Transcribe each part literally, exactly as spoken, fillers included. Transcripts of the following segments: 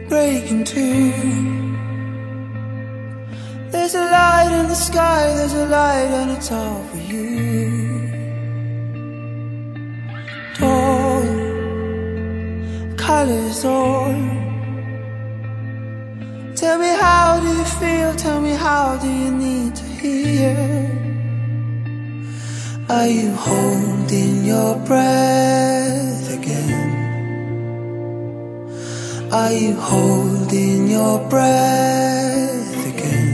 breaking too. There's a light in the sky, there's a light and it's all for you. Tall, colors all. Tell me how do you feel, tell me how do you need to hear. Are you holding your breath again? Are you holding your breath again?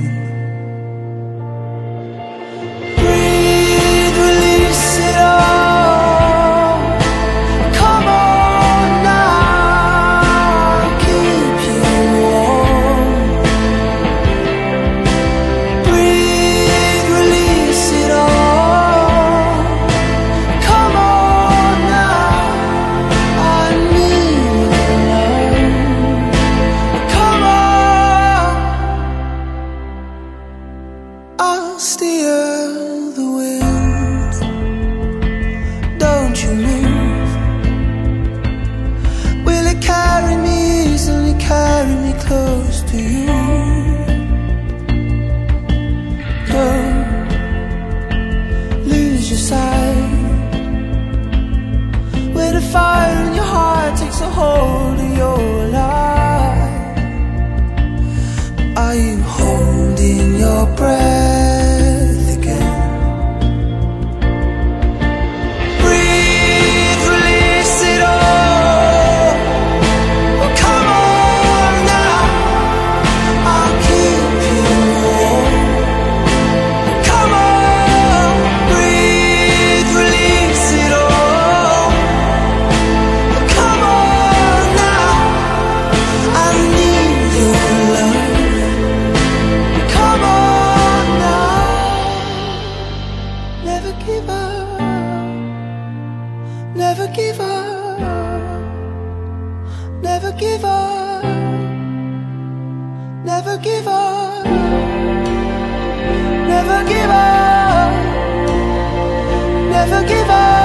Breathe, release it all. Come on now, keep you warm. Breathe, release it all. Come on now, I need your love. Come on, I'll steer the wind. Don't you move. Will it carry me easily, carry me close to you? Don't lose your sight. Where the fire in your heart takes a hold of your life. Are you holding your breath again? Breathe, release it all. Oh, come on now, I'll keep you warm. Come on, breathe, release it all. Oh, come on now, I need your love. Come on now, never give up, never give up, never give up, never give up, never give up, never give up.